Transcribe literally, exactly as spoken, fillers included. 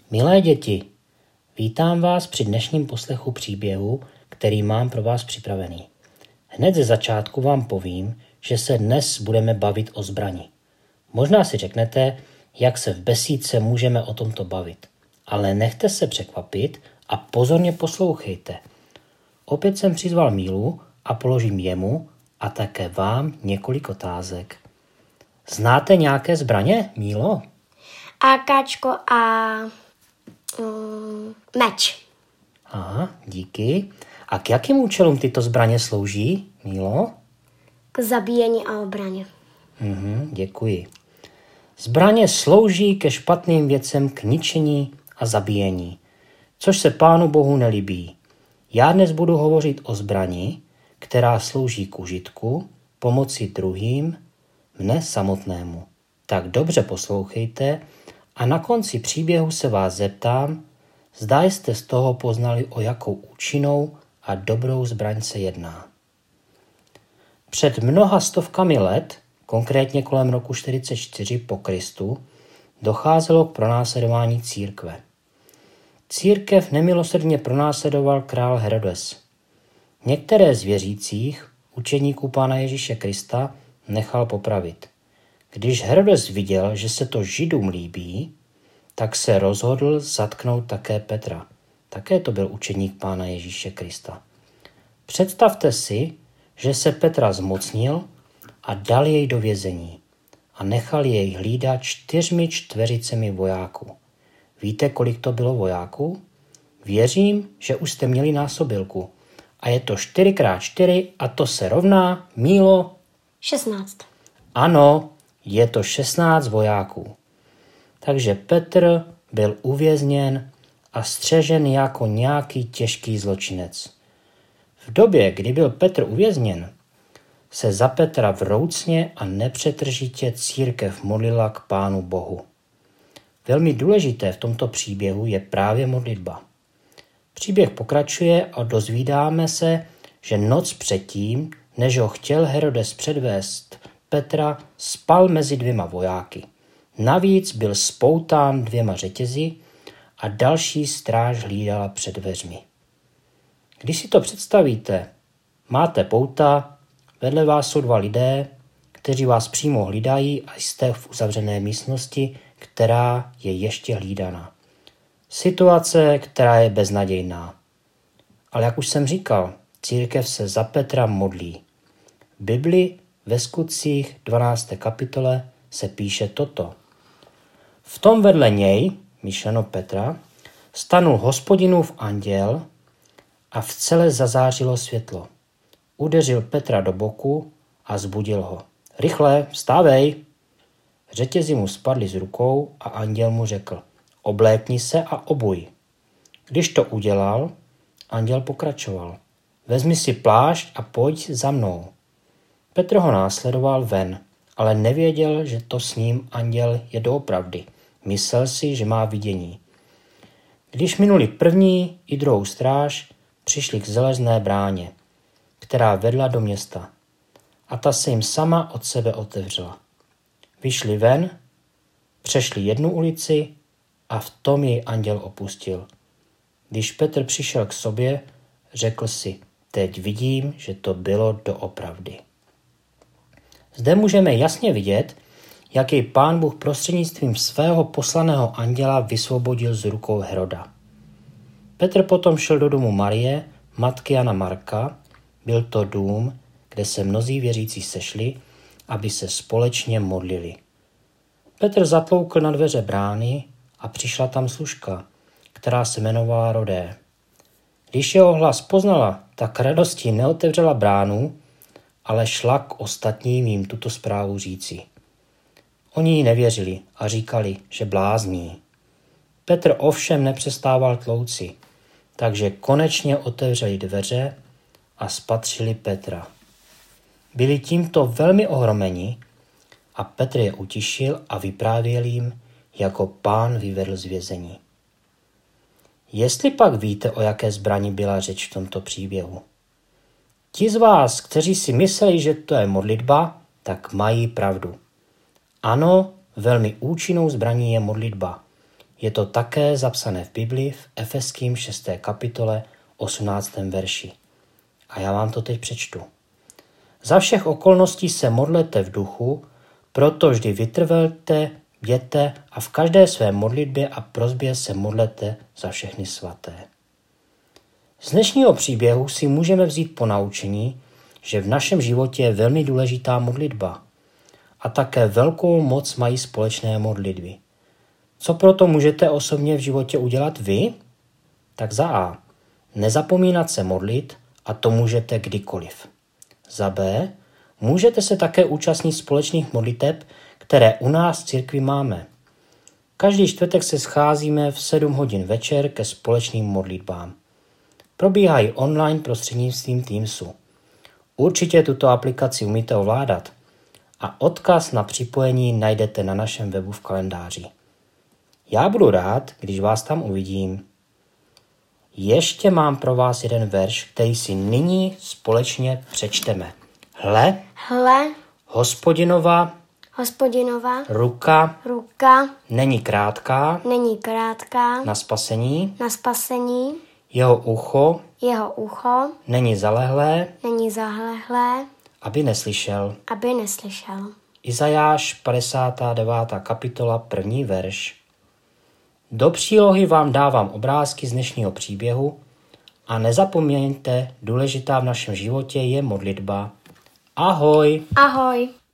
Milé děti, vítám vás při dnešním poslechu příběhu, který mám pro vás připravený. Hned ze začátku vám povím, že se dnes budeme bavit o zbrani. Možná si řeknete, jak se v besídce můžeme o tomto bavit, ale nechte se překvapit a pozorně poslouchejte. Opět jsem přizval Mílu a položím jemu a také vám několik otázek. Znáte nějaké zbraně, Mílo? Ákáčko a um, meč. Aha, díky. A k jakým účelům tyto zbraně slouží, Mílo? K zabíjení a obraně. Mhm, děkuji. Zbraně slouží ke špatným věcem, k ničení a zabíjení, což se Pánu Bohu nelíbí. Já dnes budu hovořit o zbrani, která slouží k užitku, pomoci druhým, mne samotnému. Tak dobře poslouchejte a na konci příběhu se vás zeptám, zda jste z toho poznali, o jakou účinnou a dobrou zbraň se jedná. Před mnoha stovkami let, konkrétně kolem roku čtyřicet čtyři po Kristu, docházelo k pronásledování církve. Církev nemilosrdně pronásledoval král Herodes. Některé z věřících, učeníků Pána Ježíše Krista, nechal popravit. Když Herodes viděl, že se to Židům líbí, tak se rozhodl zatknout také Petra. Také to byl učeník Pána Ježíše Krista. Představte si, že se Petra zmocnil a dal jej do vězení a nechal jej hlídat čtyřmi čtveřicemi vojáků. Víte, kolik to bylo vojáků? Věřím, že už jste měli násobilku. A je to čtyři krát čtyři a to se rovná, Mílo? šestnáct. Ano, je to šestnáct vojáků. Takže Petr byl uvězněn a střežen jako nějaký těžký zločinec. V době, kdy byl Petr uvězněn, se za Petra vroucně a nepřetržitě církev modlila k Pánu Bohu. Velmi důležité v tomto příběhu je právě modlitba. Příběh pokračuje a dozvídáme se, že noc předtím, než ho chtěl Herodes předvést Petra, spal mezi dvěma vojáky. Navíc byl spoután dvěma řetězy a další stráž hlídala před dveřmi. Když si to představíte, máte pouta, vedle vás jsou dva lidé, kteří vás přímo hlídají a jste v uzavřené místnosti, která je ještě hlídaná. Situace, která je beznadějná. Ale jak už jsem říkal, církev se za Petra modlí. V Bibli ve Skutcích dvanácté kapitole se píše toto. V tom vedle něj, myšleno Petra, stanul Hospodinův anděl a v celé zazářilo světlo. Udeřil Petra do boku a zbudil ho. Rychle, vstávej! Řetězy mu spadly z rukou a anděl mu řekl, oblékni se a obuj. Když to udělal, anděl pokračoval. Vezmi si plášť a pojď za mnou. Petr ho následoval ven, ale nevěděl, že to s ním anděl je doopravdy. Myslel si, že má vidění. Když minuli první i druhou stráž, přišli k železné bráně, která vedla do města. A ta se jim sama od sebe otevřela. Vyšli ven, přešli jednu ulici a v tom jej anděl opustil. Když Petr přišel k sobě, řekl si, teď vidím, že to bylo doopravdy. Zde můžeme jasně vidět, jak jej Pán Bůh prostřednictvím svého poslaného anděla vysvobodil z rukou Heroda. Petr potom šel do domu Marie, matky Jana Marka. Byl to dům, kde se mnozí věřící sešli, aby se společně modlili. Petr zatloukl na dveře brány a přišla tam služka, která se jmenovala Rodé. Když jeho hlas poznala, tak radostí neotevřela bránu, ale šla k ostatním jim tuto zprávu říci. Oni jí nevěřili a říkali, že blázní. Petr ovšem nepřestával tlouci, takže konečně otevřeli dveře a spatřili Petra. Byli tímto velmi ohromeni a Petr je utišil a vyprávěl jim, jako Pán vyvedl z vězení. Jestli pak víte, o jaké zbrani byla řeč v tomto příběhu? Ti z vás, kteří si mysleli, že to je modlitba, tak mají pravdu. Ano, velmi účinnou zbraní je modlitba. Je to také zapsané v Biblii v Efeským šesté kapitole osmnáctém verši. A já vám to teď přečtu. Za všech okolností se modlete v duchu, proto vždy vytrvelte, bděte a v každé své modlitbě a prosbě se modlete za všechny svaté. Z dnešního příběhu si můžeme vzít ponaučení, že v našem životě je velmi důležitá modlitba a také velkou moc mají společné modlitby. Co proto můžete osobně v životě udělat vy? Tak za A. Nezapomínat se modlit, a to můžete kdykoliv. Za B. Můžete se také účastnit společných modliteb, které u nás v církvi máme. Každý čtvrtek se scházíme v sedm hodin večer ke společným modlitbám. Probíhají online prostřednictvím Teamsu. Určitě tuto aplikaci umíte ovládat a odkaz na připojení najdete na našem webu v kalendáři. Já budu rád, když vás tam uvidím. Ještě mám pro vás jeden verš, který si nyní společně přečteme. Hle, Hle, Hospodinova Hospodinova ruka ruka není krátká není krátká na spasení, na spasení, jeho ucho jeho ucho není zalehlé, není zahlehlé, aby neslyšel. aby neslyšel. Izajáš padesátá devátá kapitola, první verš. Do přílohy vám dávám obrázky z dnešního příběhu a nezapomeňte, důležitá v našem životě je modlitba. Ahoj! Ahoj!